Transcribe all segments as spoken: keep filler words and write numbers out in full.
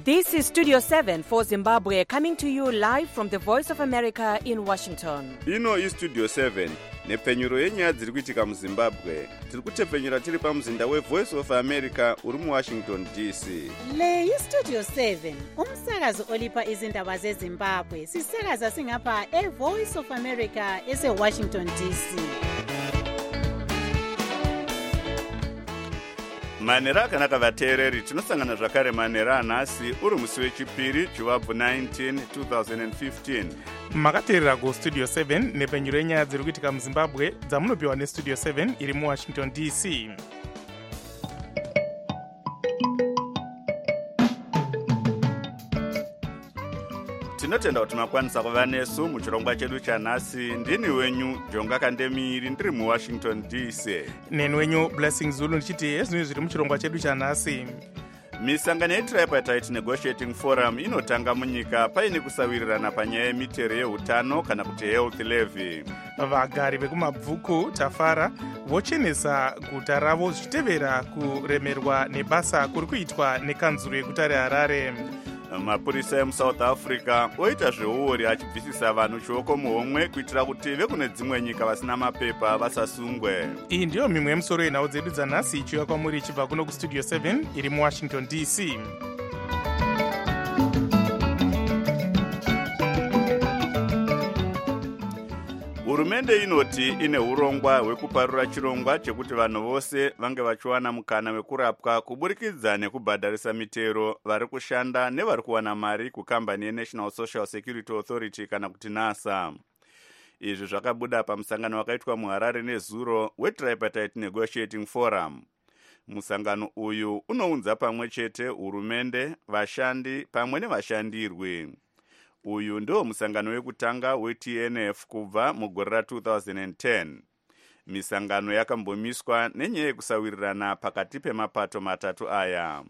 This is Studio seven for Zimbabwe, coming to you live from the Voice of America in Washington. Ino is Studio seven. Nepfenyuro yenyaya dziri kuitika muZimbabwe. Tiri kutepfenyura tiri pamuzinda weVoice of America uri muWashington D C. Le iStudio seven, umsakazo olipa izindaba zeZimbabwe. Sisakaza singapha eVoice of America eseWashington D C. Manera akanaka vateereri, tinosangana zvakare manera anhasi uri musi wechipiri Chivabvu nineteen twenty fifteen. Makateerera kuStudio seven nepfenyuro yenyaya dziri kuitika muZimbabwe dzamunopiwa neStudio seven iri muWashington D C. Tinotenda kuti makwanisa kuva nesu muchirongwa chedu chanhasi. Ndini wenyu Jonga Kandemiri ndiri muWashington D C. Neni wenyu Blessing Zulu ndichiti ezvinhu zviri muchirongwa chedu chanhasi. Misangano yeTripartite Negotiating Forum inotanga munyika paine kusawirirana panyaya yemitero yeutano kana kuti health levy. Vagari vekumabvuku Tafara vochenesa guta ravo zvichitevera kuremerwa nebasa kuri kuitwa nekanzuro yeguta reHarare. Mapurisa emuSouth Africa oita zveuori achibvisisa vanhu chioko muhomwe kuitira kuti vekune dzimwe nyika vasina mapepa vasasungwe. Iyi ndiyo mimwe yemusoro yenhau dzedu dzanhasi ichiuya kwamuri ichibva kuno kuStudio seven iri muWashington D C. Hurumende inoti ine urongwa hwekuparura chirongwa chekuti vanhu vose vange vachiwana mukana wekurapwa kuburikidza nekubhadharisa mitero vari kushanda nevari kuwana mari kukambani yeNational Social Security Authority kana kuti NASA. Izvi zvakabuda pamusangano wakaitwa muHarare nezuro weTripartite Negotiating Forum. Musangano uyu unounza pamwe chete hurumende, vashandi pamwe nevashandirwi. Uyu ndio musangano wekutanga weT N F kubva mugore ra two thousand ten. Misangano yakambomiswa nenyaya yekusawirirana pakati pemapato matatu aya.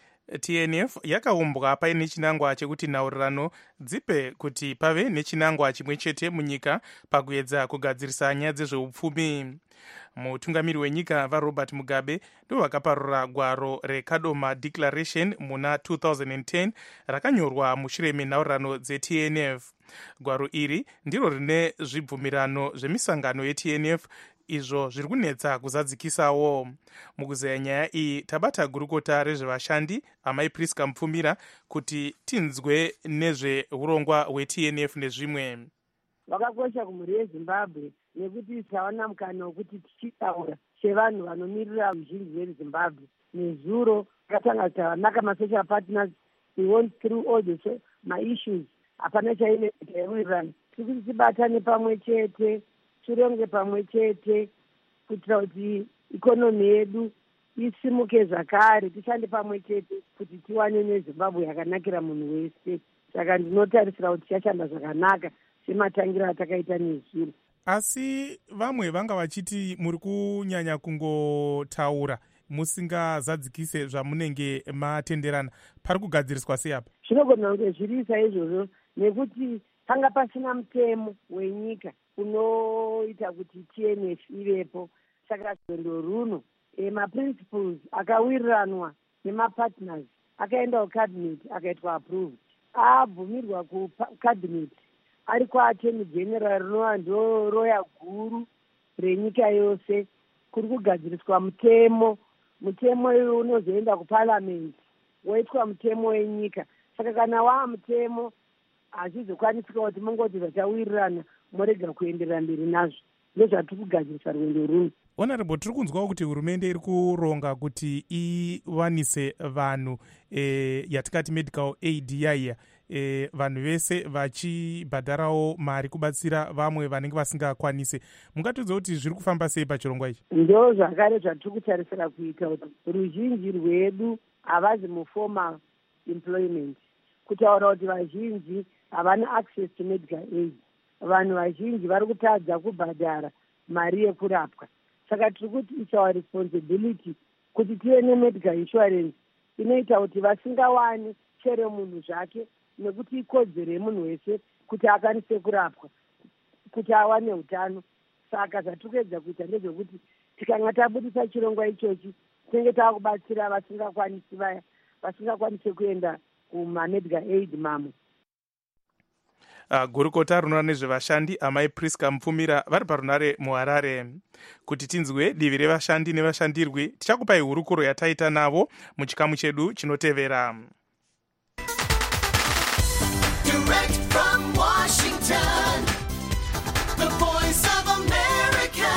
T N F yakaumbwa paine chinangwa chekuti nhaurirano dzipe kuti pave nechinangwa chimwe chete munyika pakuedza kugadzirisa nyaya dzezveupfumi. Mutungamiri wenyika vaRobert Mugabe ndo vakaparura gwaro reKadoma Declaration muna two thousand ten rakanyorwa mushure menhaurirano dzeT N F. Gwaro iri ndiro rine zvibvumirano zvemisangano yeT N F izvo zviri kunetsa kuzadzikisawo. Mukuzeya nyaya iyi tabata gurukota rezvevashandi Amai Priska Mupfumira kuti tinzwe nezveurongwa hweT N F nezvimwe. Vakakosha kumhuri yeZimbabwe nekuti tawana mukana wekuti tichitaura chevanhu vanomirira ruzhinji rweZimbabwe. Nezuro takatanga tavanaka masocial partners, we went through all the my issues. Hapana chaine kuwirirana. Tiri kuti tibatane pamwe chete, tironge pamwe chete kuitira kuti ikonomi yedu isimuke zvakare, tishande pamwe chete kuti tiwane neZimbabwe yakanakira munhu wese. Saka ndinotarisira kuti tichashanda zvakanaka sematangira atakaita nezuro. Asi vamwe vanga vachiti muri kunyanya kungotaura musingazadzikise zvamunenge matenderana. Pari kugadziriswa sei apa? Zvinogona kunge zviri saizvozvo nekuti panga pasina mutemo wenyika unoita kuti T N F ivepo. Saka rwendo runo maprinciples akawiriranwa nemapartners akaenda kucabinet akaitwa approved. Abvumirwa kucabinet ari kwaattorney general rinova ndo roya guru renyika yose. Kuri kugadziriswa mutemo. Mutemo uyu unozoenda kuparliament woitwa mutemo wenyika. Saka kana waa mutemo hazvizokwanisika kuti mungoti zvachawirirana morega kuenderera mberi nazvo. Ndozvatiri kugadzirisa rwendo runo. Honorable, tiri kunzwawo kuti hurumende iri kuronga kuti iwanise vanhu e, yatikati medical aid yaiya e, vanhu vese vachibhadharawo mari kubatsira vamwe vanenge vasingakwanise. Mungatidza kuti zviri kufamba sei pachirongwa ichi? Ndo zvakare zvatiri kutarisira kuita kuti ruzhinji rwedu havazi muformal employment. Kutaura kuti vazhinji havana access to medical aid. Vanhu vazhinji vari kutadza kubhadhara mari yekurapwa. Saka tiri kuti it's our responsibility kuti tive nemedical insurance inoita kuti vasingawani chere munhu zvake, nekuti ikodzero yemunhu wese kuti akwanise kurapwa, kuti awane utano. Saka zvatiri kuedza kuita ndezvekuti tikanga tabudisa chirongwa ichochi tinenge taakubatsira vasingakwanisi vaya vasingakwanisi kuenda kumamedical aid mamwe. Uh, gurukota runoona nezvevashandi amai Priska Mupfumira vari parunare muHarare. Kuti tinzwe divi revashandi nevashandirwi, tichakupai hurukuro yataita navo muchikamu chedu chinotevera. Direct from Washington, the voice of America,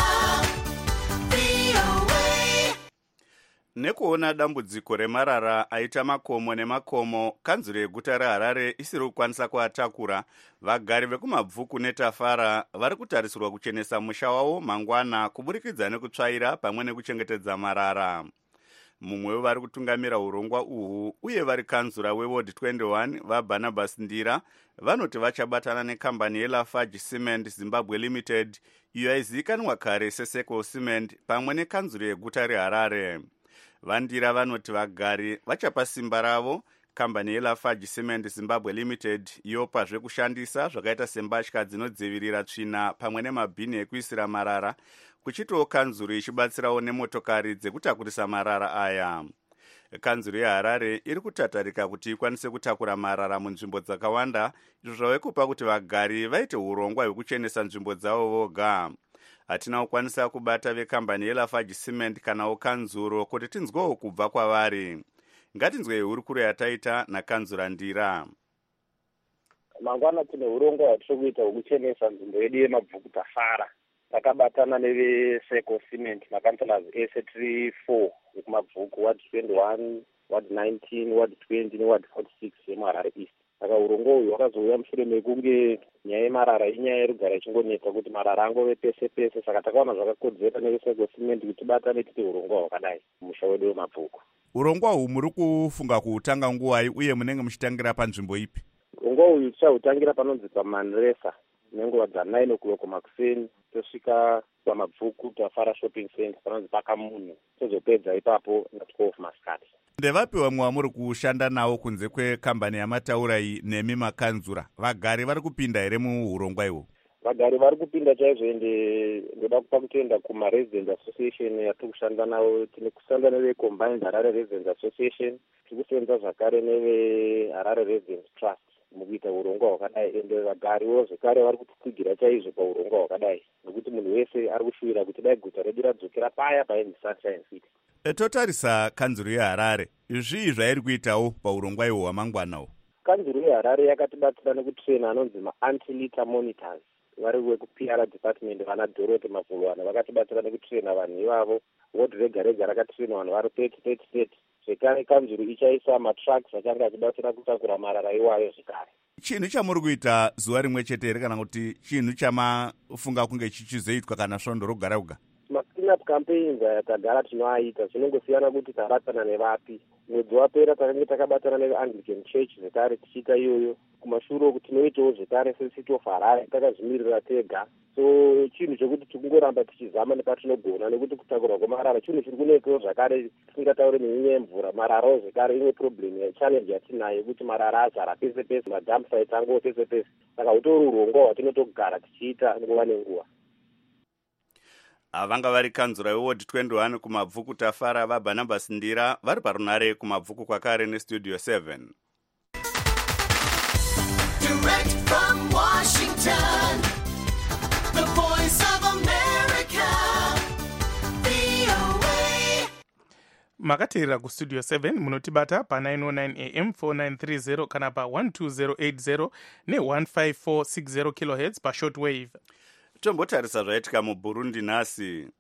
V O A. Nekuona dambudziko remarara aita makomo nemakomo, kanzuro yeguta reHarare isiri kukwanisa kuatakura, vagari vekumabvuku neTafara vari kutarisirwa kuchenesa musha wavo mangwana kuburikidza nekutsvaira pamwe nekuchengetedza marara. Mumwe wevari kutungamira urongwa uhu uye vari kanzura weWard twenty-one vaBarnabas Ndira vanoti vachabatana nekambani yeLafarge Cement Zimbabwe Limited iyo yaizivikanwa kare seSeco Cement pamwe nekanzuro yeguta reHarare. Vandira vanoti vagari vachapa simba ravo kambani yeLafarge Cement Zimbabwe Limited yopa zvekushandisa zvakaita sembatya dzinodzivirira tsvina pamwe nemabhini ekuisira marara, kuchitiwo kanzuro ichibatsirawo nemotokari dzekutakurisa marara aya. Kanzuro yeHarare iri kutatarika kuti ikwanise kutakura marara munzvimbo dzakawanda, izvo zvave kupa kuti vagari vaite urongwa hwekuchenesa nzvimbo dzavo voga. Hatina kukwanisa kubata vekambani yeLafarge Cement kanawo kanzuro kuti tinzwewo kubva kwavari. Ngatinzwe hurukuro yataita nakanzura Ndira. Mangwana tine urongwa hwatiri kuita hwekuchenesa nzvimbo yedu yemabvuku Tafara. Takabatana neveSeco Cement makanselas ese tiri four yekumabvuku, Ward twenty-one, Ward nineteen, Ward twenty neWard forty-six yemuHarare East. Saka urongwa uyu hwakazouya mushure mekunge nyaya yemarara inyaya irigara ichingonetsa kuti marara angove pese pese. Saka takaona zvakakodzera neveSeco Cement kuti tibatane tite urongwa hwakadai musha wedu wemabvuku. Urongwa uhu muri kufunga kuutanga nguwai uye munenge muchitangira panzvimbo ipi? Urongwa uyu tichautangira panonzi paManresa nenguva dza-nine o'clock makuseni, tosvika pamabvuku Tafara shopping center panonzi Pakamunhu, tozopedza ipapo na-twelve masikati. Ndevapi vamwe vamuri kushanda nawo kunze kwekambani yamataura iyi nemi makanzura? Vagari vari kupinda here muurongwa ihwo? Vagari vari kupinda chaizvo, ende ndoda kupa kutoenda kumaResidents Association yatiri kushanda nawo. Tine kushanda neveCombined Harare Residents Association, tiri kusenza zvakare neveHarare Residents Trust mukuita urongwa hwakadai, ende vagariwo zvekare vari kutitsigira chaizvo paurongwa hwakadai, nokuti munhu wese ari kushuvira kuti dai guta redu radzokera paya painzi Sunshine City. Totarisa kanzuro yeHarare, zvii zvairi kuitawo paurongwa ihwo hwamangwanawo? Kanzuro yeHarare yakatibatsira nekutrena anonzi ma-anti-litter monitors, vari wekuP R department vana Dorothy Mavulwana vakatibatsira nekutrena vanhu ivavo. Ward rega rega rakatrena vanhu vari thirty thirty thirty. Zvekare kanzuro ichaisa matrucks achanga achibatsira kutakura marara iwayo zvekare. Chinhu chamuri kuita zuva rimwe chete here kana kuti chinhu chamafunga kunge chichizoitwa kana svondo rogara kuga? Ma-clean-up campaigns aya tagara tinoaita, zvinongosiyana kuti tabatana nevapi. Mwedzi wapera takanga takabatana neveAnglican Church zvekare tichiita iyoyo. Kumashure uku tinoitawo zvekare seCity of Harare takazvimirira tega. So chinhu chokuti tikungoramba tichizama nepatinogona, nekuti kutakurwa kwemarara chinhu chiri kunetsawo zvakare. Tisingataure nenyaya yemvura, mararawo zvekare imwe problem yechallenge yatinayo kuti marara azara pese pese, madump sites angowo pese pese. Saka utori urongwa hwatinotogara tichiita nguva nenguva. Vanga vari kanzura weWard twenty-one kumabvuku Tafara vaBarnabas Ndira vari parunare kumabvuku kwakare neStudio seven. Direct from Washington, the voice of America, V O A. Makateerera kuStudio seven munotibata pa nine oh nine A M four nine three zero kana pa one two zero eight zero ne one five four six zero kilohertz pa shortwave. Tombotarisa zvaitika muBurundi nhasi.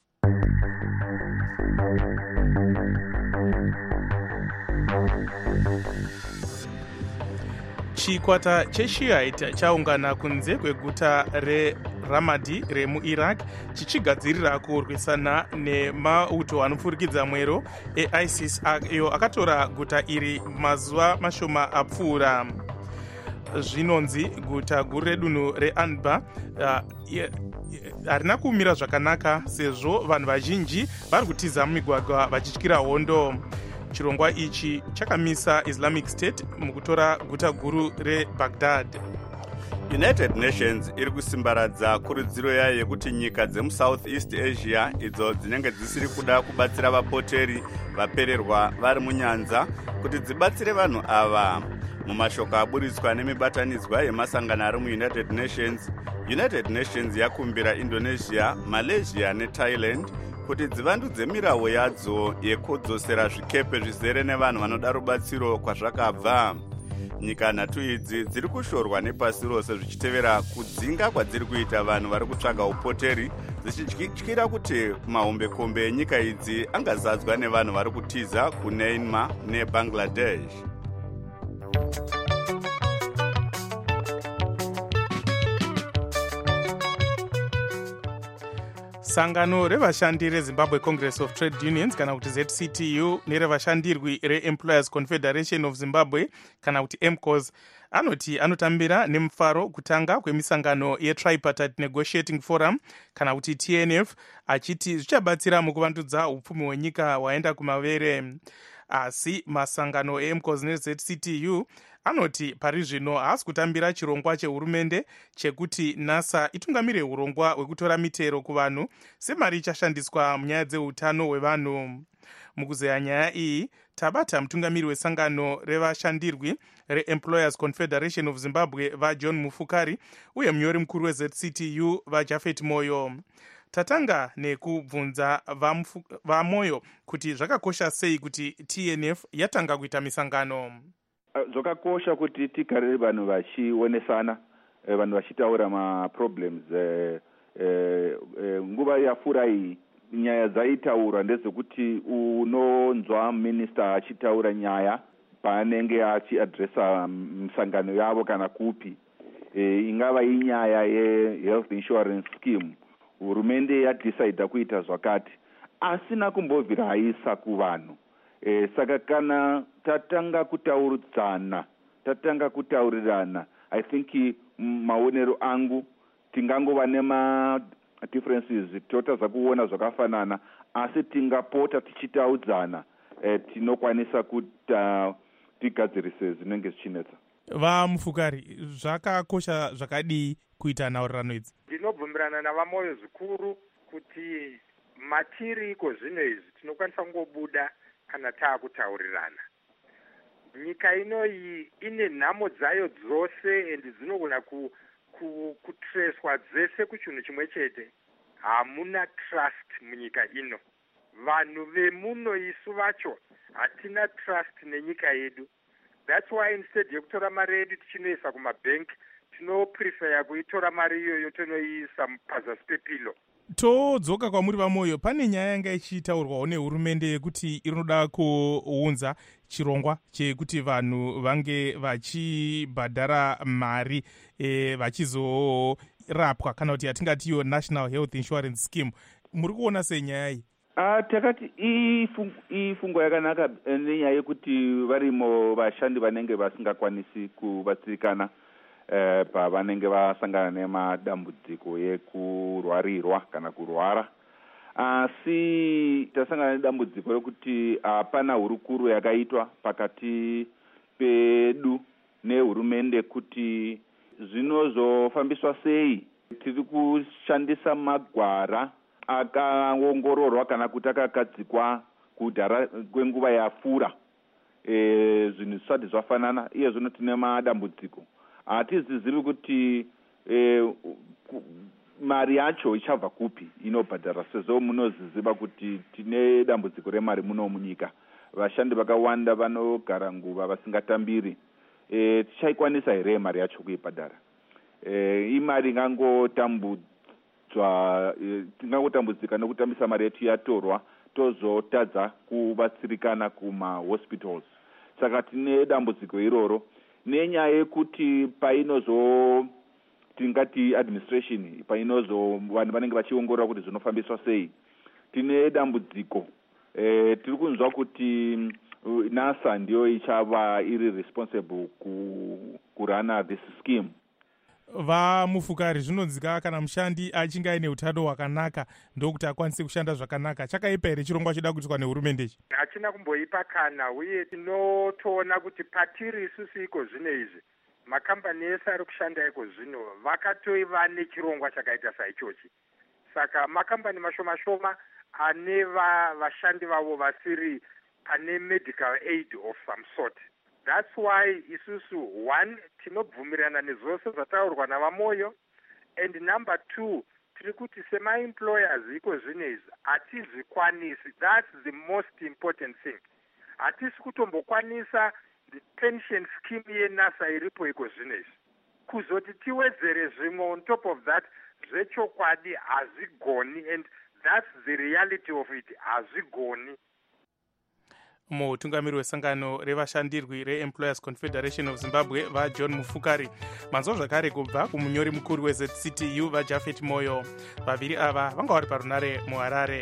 Chikwata cheShiite chaungana kunze kweguta reRamadi remuIraq chichigadzirira kurwisana nemauto anopfurikidza mwero eISIS iyo akatora guta iri mazuva mashoma apfuura. Zvinonzi guta guru redunhu reAnbar harina kumira zvakanaka sezvo vanhu vazhinji vari kutiza mumigwagwa vachityira hondo. Chirongwa ichi chakamisa Islamic State mukutora guta guru reBaghdad. United Nations iri kusimbaradza kurudziro yayo yekuti nyika dzemusouth east asia idzo dzinenge dzisiri kuda kubatsira vapoteri vapererwa vari munyanza kuti dzibatsire vanhu ava. Mumashoko aburitswa nemibatanidzwa yemasangano ari muunited nations, United Nations yakumbira Indonesia, Malaysia neThailand kuti dzivandudze mirawo yadzo yekudzosera zvikepe zvizere nevanhu vanoda rubatsiro kwazvakabva. Nyika nhatu idzi dziri kushorwa nepasi rose zvichitevera kudzinga kwadziri kuita vanhu vari kutsvaga upoteri, dzichityira kuti mahombekombe enyika idzi angazadzwa nevanhu vari kutiza kuMyanmar neBangladesh. Sangano revashandi reZimbabwe Congress of Trade Unions kana kuti Z C T U nerevashandirwi reEmployers Confederation of Zimbabwe kana kuti M C O S anoti anotambira nemufaro kutanga kwemisangano yeTripartite Negotiating Forum kana kuti T N F, achiti zvichabatsira mukuvandudza upfumi hwenyika waenda kumavere. Asi masangano eM C O S neZ C T U anoti pari zvino haasi kutambira chirongwa chehurumende chekuti NASA itungamire urongwa hwekutora mitero kuvanhu semari ichashandiswa munyaya dzeutano hwevanhu. Mukuzeya nyaya iyi tabata mutungamiri wesangano revashandirwi reEmployers Confederation of Zimbabwe vaJohn Mufukari uye munyori mukuru weZ C T U vaJafet Moyo. Tatanga nekubvunza vaMoyo kuti zvakakosha sei kuti T N F yatanga kuita misangano. Zvakakosha kuti tigare vanhu vachionesana, vanhu vachitaura maproblems. Nguva yapfuura iyi nyaya dzaitaurwa ndedzekuti unonzwa minister achitaura nyaya paanenge achiadresa misangano yavo kana kupi, ingava inyaya yehealth insurance scheme, hurumende yadecida kuita zvakati asina kumbobvira haisa kuvanhu. E, saka kana tatanga kutauridzana, tatanga kutaurirana, I think maonero angu tingangova nema differences totaza kuona zvakafanana, asi tingapota tichitaudzana e, tinokwanisa kuti uh, tigadzirise zvinenge zvichinetsa. VaMufukari, zvakakosha zvakadii kuita nhaurirano idzi? Ndinobvumirana navaMoyo zvikuru kuti matiri iko zvino izvi tinokwanisa kungobuda kana taakutaurirana. Nyika inoyi ine nhamo dzayo dzose endi dzinogona ku, ku, kutreswa dzese kuchinhu chimwe chete. Hamuna trust munyika ino. Vanhu vemuno isu vacho hatina trust nenyika yedu. That's why instead yekutora mari yedu tichinoisa kumabank, tinoprefer kuitora mari iyoyo tonoiisa pazasi pepilo. Todzoka kwamuri vaMoyo, pane nyaya yanga ichitaurwawo nehurumende yekuti inoda kuunza chirongwa chekuti vanhu vange vachibhadhara mari e, vachizorapwa kana kuti yatingati iyo National Health Insurance Scheme. Muri kuona sei nyaya iyi? Ah, takati ifungo yakanaka nenyaya yekuti varimo vashandi vanenge vasingakwanisi kubatsirikana eh, pavanenge vasangana nemadambudziko yekurwarirwa kana kurwara. Asi tasangana nedambudziko rekuti hapana hurukuru yakaitwa pakati pedu nehurumende kuti zvinozofambiswa sei. Tiri kushandisa magwara akaongororwa kana kuti akagadzikwa kudhara kwenguva yapfuura, e, zvinhu zvisati zvafanana, iye zvino tine madambudziko. Hatizizivi kuti e, mari yacho ichabva kupi inobhadhara, sezvo munoziziva kuti tine dambudziko remari muno munyika. Vashandi vakawanda vanogara nguva vasingatambiri. E, tichaikwanisa here mari yacho kuibhadhara? E, imari ingangotambudza tingangotambudzika nekutambisa mari yetu yatorwa tozotadza kubatsirikana kumahospitals. Saka tine dambudziko iroro nenyaya yekuti painozo tingati administration painozo vanhu vanenge vachiongorora kuti zvinofambiswa sei, tine dambudziko. E, tiri kunzwa kuti NASA ndiyo ichava iri responsible ku, kurana this scheme. VaMufukari, zvinonzika kana mushandi achinge aine utano hwakanaka ndokuti akwanise kushanda zvakanaka. Chakaipa here chirongwa chida kuitwa nehurumende ichi? Hachina kumboipa kana, uye tinotoona kuti patiri isusu iko zvino izvi makambani ese ari kushanda iko zvino vakatoiva nechirongwa chakaita saichochi. Saka makambani mashoma shoma ane vashandi vavo vasiri pane medical aid of some sort. That's why isusu one tinobvumirana nezvose zvataurwa navamoyo, and number two tiri kuti sema-employers iko zvinezvi hatizvikwanisi. That's the most important thing. Hatisi kutombokwanisa the pension scheme yenasa iripo iko zvinezvi. Kuzoti tiwedzere zvimwe on top of that zvechokwadi hazvigoni, and that's the reality of it. Hazvigoni. mutungamiri wesangano revashandirwi reemployers confederation of zimbabwe vajohn mufukari. manzwa zvakare kubva kumunyori mukuru wez c t u vajafet moyo. vaviri ava vanga vari parunare muharare.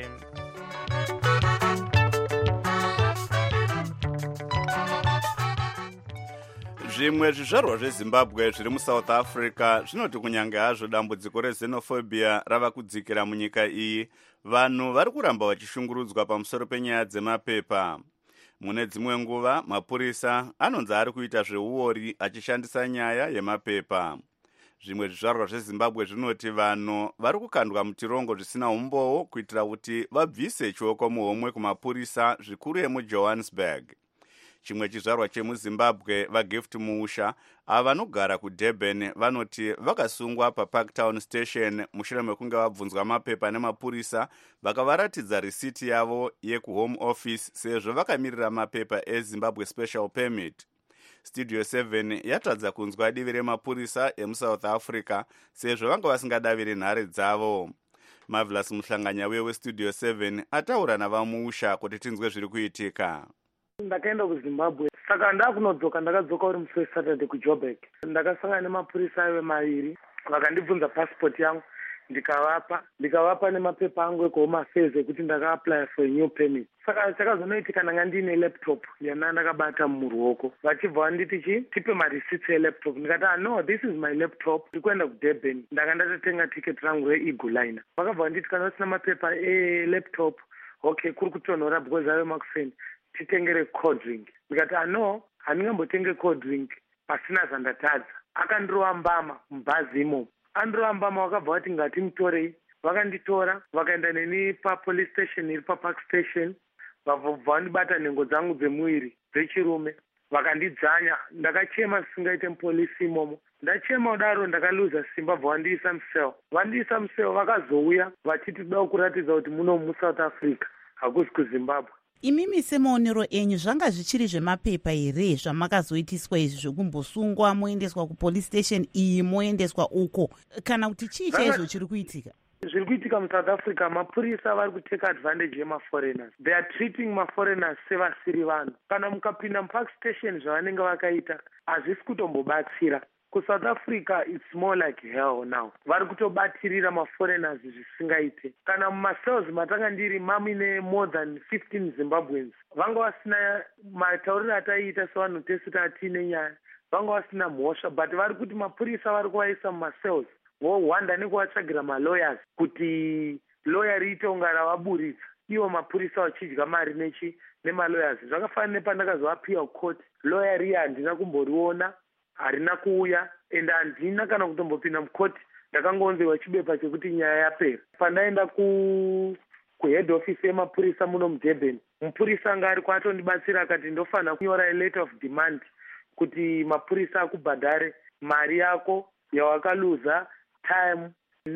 zvimwe zvizvarwa zvezimbabwe zviri musouth africa zvinoti kunyange hazvo dambudziko rezenophobia rava kudzikira munyika iyi, vanhu vari kuramba vachishungurudzwa pamusoro penyaya dzemapepa. mune dzimwe nguva mapurisa anonzi ari kuita zveuori achishandisa nyaya yemapepa. zvimwe zvizvarwa zvezimbabwe zvinoti vanhu vari kukandwa mutirongo zvisina umbowo kuitira kuti vabvise chioko muhomwe kumapurisa zvikuru emujohannesburg. chimwe chizvarwa chemuzimbabwe vagift muusha ava vanogara kudurban vanoti vakasungwa paparktown station mushure mekunge vabvunzwa mapepa nemapurisa vakavaratidza risiti yavo yekuhome office sezvo vakamirira mapepa ezimbabwe special permit. studio seven yatadza kunzwa divi remapurisa emusouth africa sezvo vanga vasingadaviri nhare dzavo. Marvelous muhlanganya westudio seven ataura navamuusha kuti tinzwe zviri kuitika. ndakaenda kuzimbabwe saka ndakunodzoka ndakadzoka uri musi wesaturday kujoburg. ndakasangana nemapurisa aive maviri vakandibvunza passport yangu ndikavapa ndikavapa nemapepa angu ekuhome affairs ekuti ndakaapply for a new permit. saka chakazonoitika ndanga ndiine laptop yana ndakabata muruoko vachibva vanditi chi tipe marisits elaptop. ndikati ah, no this is my laptop ndiri kuenda kudurban ndanga ndatotenga ticket rangu reeagle liner. vakabva vanditi kana usina mapepa elaptop okay kuri kutonhora because ave makufeni titengere cold drink. ndikati ano handingambotenge cold drink pasina zvandatadza. akandirova mbama mubhazi imomo andirova mbama vakabva vati ngatimutorei. vakanditora vakaenda neni papolice station iri papark station vabva vandibata nhengo dzangu dzemuviri dzechirume vakandidzanya. ndakachema zisingaite mupolisi imomo. ndachema kudaro ndakaluza simba bva vandiisa musel. vandiisa musel vakazouya vachiti toda kuratidza kuti muno musouth africa hakusi kuzimbabwe. imimi semaonero enyu zvanga zvichiri zvemapepa here zvamakazoitiswa izvi zvekumbosungwa moendeswa kupolice station iyi moendeswa uko, kana kuti chii chaizvo chiri kuitika? zviri kuitika musouth africa mapurisa vari kuteka advantage yemaforeigners. They are treating maforeigners sevasiri vanhu. kana mukapinda mupark station zvavanenge vakaita hazvisi kutombobatsira. kusouth africa it's more like hell now. vari kutobatirira maforeigners zvisingaite. kana mumasales matanga ndiri mamine more than fifteen zimbabweans vanga vasina matauriro ataiita sevanhu tese tatiine nyaya vanga vasina mhosva, but vari kuti mapurisa vari kuvaisa mumasales vohwanda nekuvatsvagira malawyers kuti lawyer riite unga ravaburitsa ivo mapurisa vachidya mari nechi nemalawyers. zvakafanira nepandakazovapiwa court lawyer riya handina kumboriona harina kuuya ende handina kana kutombopinda mukoti. ndakangonzerwa chibepa chekuti nyaya yapera. pandaenda ku kuhead office yemapurisa muno mudurban mupurisa anga ari kwatondibatsira akati ndofanira kunyora a letter of demand kuti mapurisa akubhadhare mari yako yawakaluza time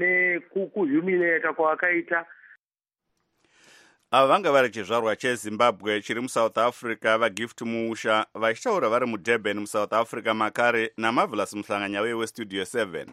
nekukuhumiliata kwawakaita. ava vanga vari chizvarwa chezimbabwe chiri musouth africa vagift muusha vachitaura vari mudurban musouth africa makare namarvelous muhlanganya westudio seven.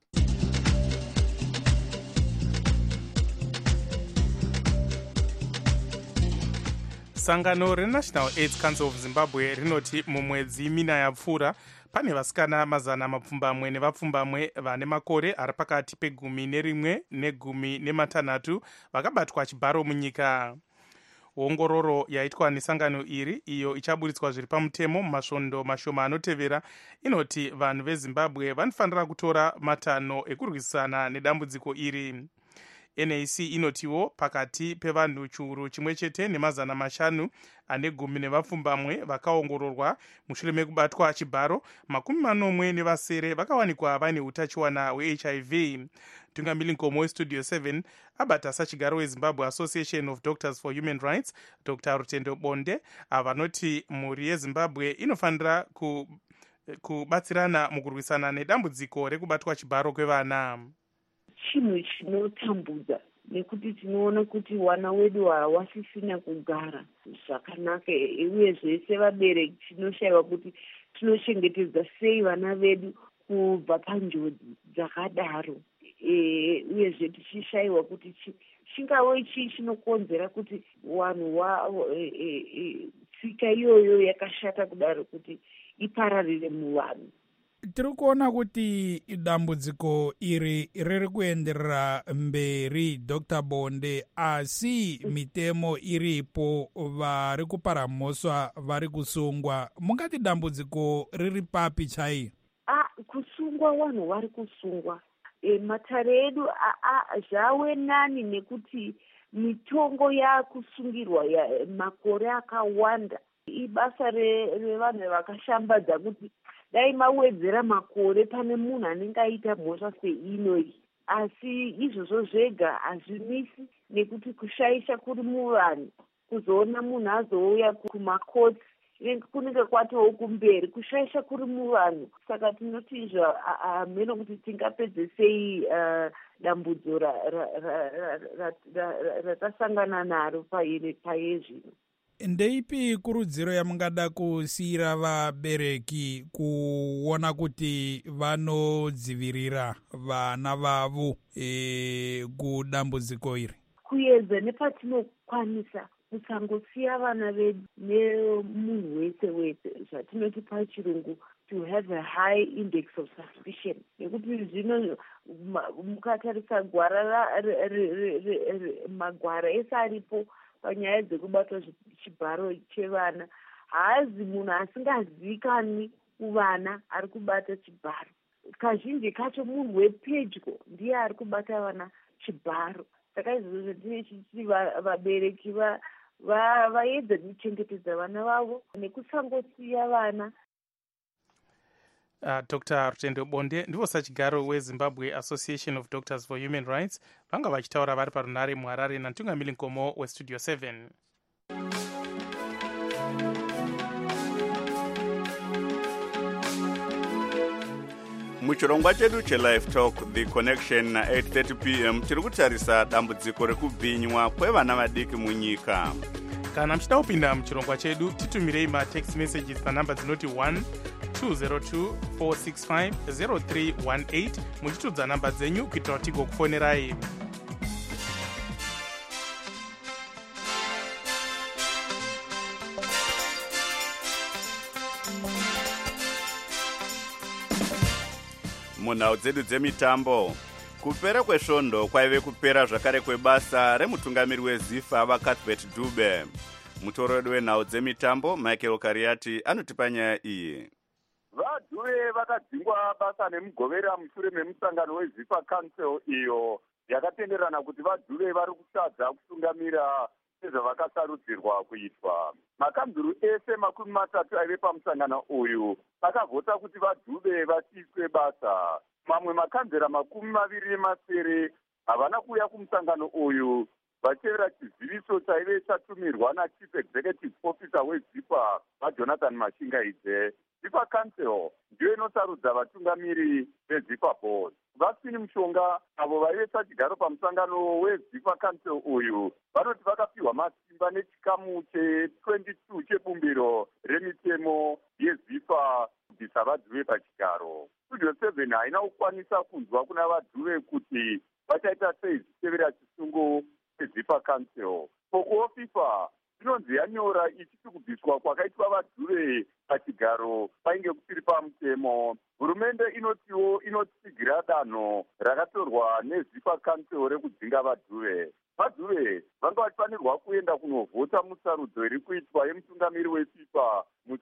sangano renational aids council of zimbabwe rinoti mumwedzi mina yapfuura pane vasikana mazana mapfumbamwe nevapfumbamwe vane makore ari pakati pegumi nerimwe negumi nematanhatu vakabatwa chibharo munyika. ongororo yaitwa nesangano iri iyo ichaburitswa zviri pamutemo mumasvondo mashoma anotevera inoti vanhu vezimbabwe vanofanira kutora matanho ekurwisana nedambudziko iri. N A C inotiwo pakati pevanhu chiuru chimwe chete nemazana mashanu ane gumi nevapfumbamwe vakaongororwa mushure mekubatwa chibharo, makumi manomwe nevasere vakawanikwa vaine utachiwana hwe-H I V. Tungamiri nkomo westudio seven abata sachigaro weZimbabwe Association of Doctors for Human Rights, Doctor Rutendo Bonde, avanoti mhuri yeZimbabwe inofanira ku kubatsirana mukurwisana nedambudziko rekubatwa chibharo kwevana. Chinhu chinotambudza nekuti tinoona kuti vana wedu havasisina kugara zvakanaka, uyezve sevabereki tinoshayiwa kuti tinochengetedza sei vana vedu kubva panjodzi dzakadaro, e, uyezve tichishayiwa kuti chingave chii chinokonzera kuti vanhu tsika e, e, iyoyo yakashata kudaro kuti ipararire muvanhu. Tiri kuona kuti dambudziko iri riri kuenderera mberi, Doctor Bonde, asi mitemo iripo, vari kupara mhosva vari kusungwa. Mungati dambudziko riri papi chai? Ah, kusungwa vanhu vari kusungwa. E, matare edu zvave nani nekuti mitongo yakusungirwa ya makore akawanda. Ibasa revanhu vakashambadza kuti dai mawedzera makore pane munhu anenge aita mhosva seinoyi, asi izvozvo zvega hazvimisi nekuti kushayisha kuri muvanhu. Kuzoona munhu azouya kumakoti kunenge kwatowo kumberi, kushayisha kuri muvanhu. Saka tinoti izvo hameno kuti tingapedze sei dambudzo ratasangana naro paye zvino. Ndeipi kurudziro yamungada kusiyira vabereki kuona kuti vanodzivirira vana vavo e, kudambudziko iri? Kuedza nepatinokwanisa kusangosiya vana vedu nemunhu wese wese, zvatinoti pachirungu to have a high index of suspicion. Nekuti zvino mukatarisa gwara magwara ese aripo panyaya dzekubatwa chibharo chevana, haazi munhu asingazivikanwi kuvana ari kubata chibharo. Kazhinji kacho munhu wepedyo ndiye ari kubata vana chibharo. Saka izvozvo zvatine chichi vabereki vaedza kuchengetedza vana vavo nekusangosiya vana. Uh, Doctor Rutendo Bonde ndivo sachigaro weZimbabwe Association of Doctors for Human Rights vanga vachitaura vari parunare muHarare natungamiri nkomo westudio seven. muchirongwa chedu chelive talk The Connection na eight thirty p m tiri kutarisa dambudziko rekubvinywa kwevana vadiki munyika. Kana mchida kupinda muchirongwa chedu titumirei matext messages panhamba dzinoti one two zero two four six five zero three one eight muchitudza namba dzenyu kuitira kuti tigokufonerai. munhau dzedu dzemitambo, kupera kwesvondo kwaive kupera zvakare kwebasa remutungamiri wezifa vacuthbert Dube. Mutorodi wenhau dzemitambo Michael Kariati anotipa nyaya iyi. VaDube vakadzingwa basa nemugovera mushure memusangano wezifa council iyo yakatenderana kuti VaDube vari kutadza kutungamira sezvavakasarudzirwa kuitwa. Makamburu ese makumi matatu aive pamusangano uyu akavhota kuti VaDube vasiiswe basa. Mamwe makanzera makumi maviri nemasere havana kuuya kumusangano uyu vachevera chiziviso chaive chatumirwa nachief executive officer wezipa vaJonathan Mashingaidze. Zipa council ndiyo inosarudza vatungamiri vezipa board. Vasini Mushonga avo vaive sachigaro pamusangano wezipa council uyu vanoti vakapiwa masimba nechikamu che-twenty-two chebumbiro remitemo yezipa kubvisa VaDube pachigaro. Studio seven haina kukwanisa kunzwa kuna VaDube kuti vachaita sei zvichitevera chisungo chezipa council. Pokuwo FIFA inonzi yanyora ichiti kubviswa kwakaitwa VaDube pachigaro painge kusiri pamutemo. Hurumende inotiwo inotsigira danho rakatorwa nezipa council rekudzinga VaDube. VaDube vanga vachifanirwa kuenda kunovhota musarudzo iri kuitwa yemutungamiri weFIFA musi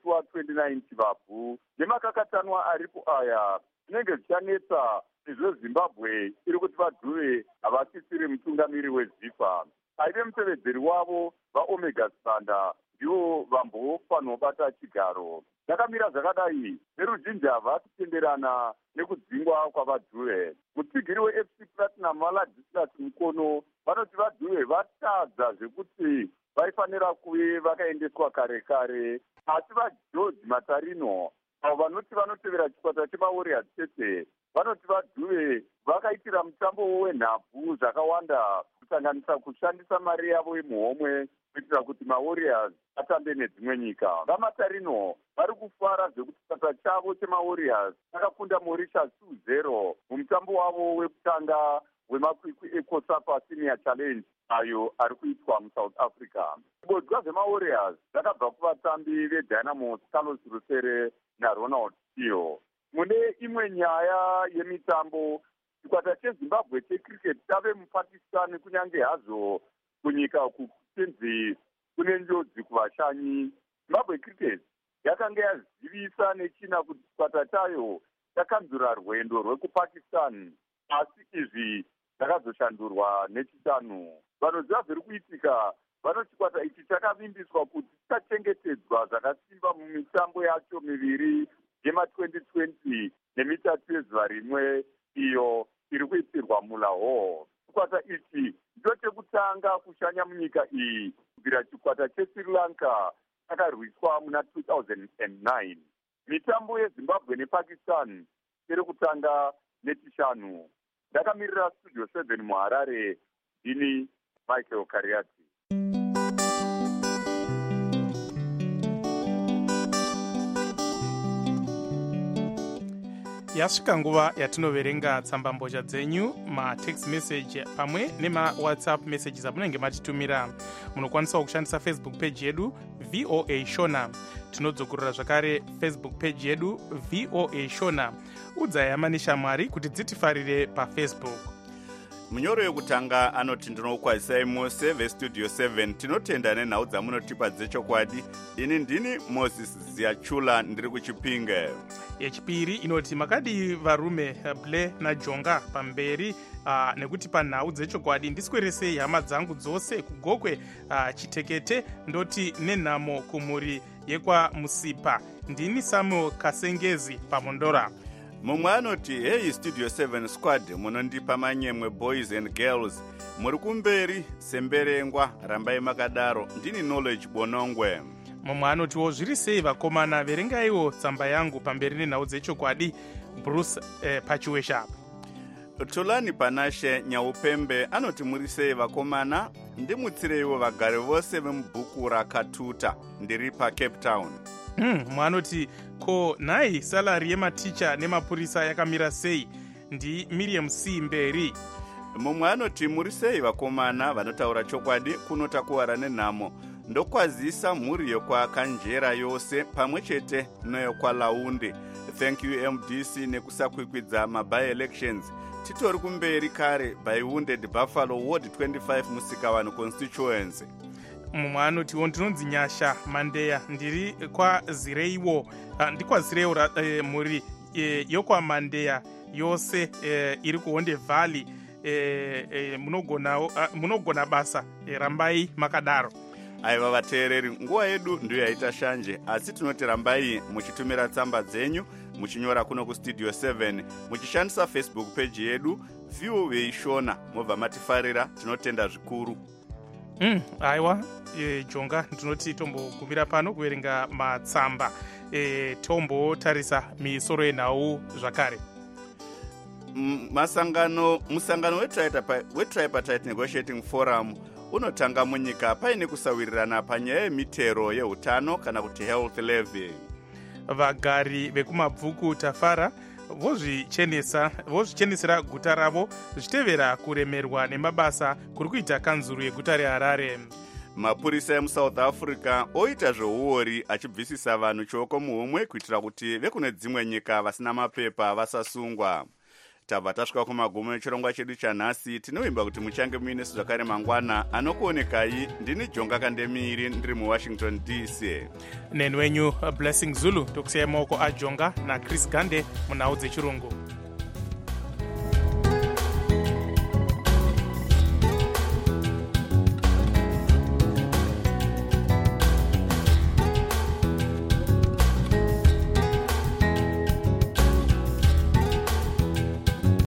musi wa29 chivabvu nemakakatanwa aripo aya zvinenge zvichanetsa izvo zimbabwe iri kuti vadhuve havasisiri mutungamiri wezifa. Aive mutevedzeri wavo vaomega sanda ndivo vambofanwa bata chigaro. Yakamira zvakadai veruzhinji havasitenderana nekudzingwa kwavadhuve. Mutsigiri weF C Platinum Maladislas Mukono vanoti vadhuve vatadza zvekuti vaifanira kuve vakaendeswa kare kare, asi vageorge Matarino avo vanoti vanotevera chikwata chemawarriors chete vanoti vadhuve vakaitira mutambo wenhabvu zvakawanda kusanganisa kushandisa mari yavo yemuhomwe kuitira kuti mawarriors atambe nedzimwe nyika. VaMatarino vari kufara zvekuti chikwata chavo chemawarriors akakunda Mauritius two zero mumutambo wavo wekutanga wemakwikwi eCOSAPA Senior Challenge ayo ari kuitwa muSouth Africa. Bodzwa zvemawarriors zvakabva kuvatambi veDynamos Carlos Rusere naRonald Tio. Mune imwe nyaya yemitambo, chikwata cheZimbabwe checricket chave muPakistan kunyange hazvo kunyika kutenzi kune njodzi kuvashanyi. Zimbabwe cricket yakanga yazivisa nechina kuti chikwata chayo chakanzura rwendo rwekupakistan, asi izvi zvakazoshandurwa nechitanu. Vanoziva zviri kuitika vanoti chikwata ichi chakavimbiswa kuti chichachengetedzwa zvakasimba mumitambo yacho miviri yema twenty twenty nemitatu yezuva rimwe iyo iri kuitirwa muLahore. Chikwata ichi ndicho chekutanga kushanya munyika iyi kubvira chikwata cheSri Lanka chakarwiswa muna two thousand nine. Mitambo yeZimbabwe nePakistan iri kutanga nechishanu. Ndakamirira Studio seven muHarare, ndini Michael Kariati. Yasvika nguva yatinoverenga tsambambozha dzenyu, matext message pamwe nemawhatsapp messages amunenge matitumira. Munokwanisa kushandisa Facebook page yedu V O A Shona. Tinodzokorera zvakare Facebook page yedu V O A Shona. Udzai hama neshamwari kuti dzitifarire paFacebook. Munyoro yekutanga anoti ndinokwazisai mose vestudio seven. Tinotenda nenhau dzamunotipa dzechokwadi. Ini ndini Moses Ziachula ndiri kuChipinge. Yechipiri inoti makadi varume Ble naJonga pamberi uh, nekuti panhau dzechokwadi ndisweresei hama dzangu dzose kugokwe uh, Chitekete ndoti nenhamo kumhuri yekwa Musipa. Ndini Samuel Kasengezi pamondora. Mumwe anoti hey Studio seven squad munondipa manyemwe boys and girls muri kumberi semberengwa rambai makadaro. Ndini Knowledge Bonongwe. Mumwe anotiwo zviri sei vakomana verengaiwo tsamba yangu pamberi nenhau dzechokwadi. Bruce eh, Pachiwesha. Tolani Panashe Nyaupembe anoti muri sei vakomana, ndimutsireiwo vagari vose vemubhuku rakatuta ndiri paCape Town. Hmm, mwanoti ko nai salari yematicha nemapurisa yakamira sei. Ndi Miriam C Mberi. Mumwe anoti muri sei vakomana vanotaura chokwadi kunotakuwara nenhamo. Ndokwazisa mhuri yokwakanjera yose pamwe chete neyokwalaundi. Thank you M D C nekusakwikwidza maby elections. Titori kumberi kare by Wounded Buffalo Ward twenty-five Musikawano constituency. Mumwe anotiwo ndinonzi Nyasha Mandeya ndiri kwa Zireiwo uh, ndikwa Zireiwo uh, mhuri uh, yokwa Mandeya yose uh, iri kuHonde Valley uh, uh, munogona, uh, munogona basa uh, rambai makadaro. Aiva vateereri, nguva yedu ndiyo yaita shanje, asi tinoti rambai muchitumira tsamba dzenyu muchinyora kuno kuStudio seven muchishandisa Facebook page yedu V O A Shona mobva matifarira. Tinotenda zvikuru. Mm, aiwa e, Jonga ndinoti tombogumira pano kuverenga matsamba e, tombotarisa misoro yenhau zvakare. M masangano musangano weTripartite Negotiating Forum unotanga munyika paine kusawirirana panyaya yemitero yeutano kana kuti health levy. Vagari vekumabvuku Tafara vozvichenesa vozvichenesera guta ravo zvichitevera kuremerwa nemabasa kuri kuita kanzuru yeguta reHarare. Mapurisa emuSouth Africa oita zveuori achibvisisa vanhu choko muhomwe kuitira kuti vekune dzimwe nyika vasina mapepa vasasungwa. tabva tasvika kumagumo echirongwa chedu chanhasi. Tinovimba kuti muchange muinesu zvakare mangwana. Anokuonekai ndini Jonga Kandemiri ndiri muWashington D C. Neni wenyu Blessing Zulu, tokusiyai maoko aJonga naChris Gande munhau dzechirungu.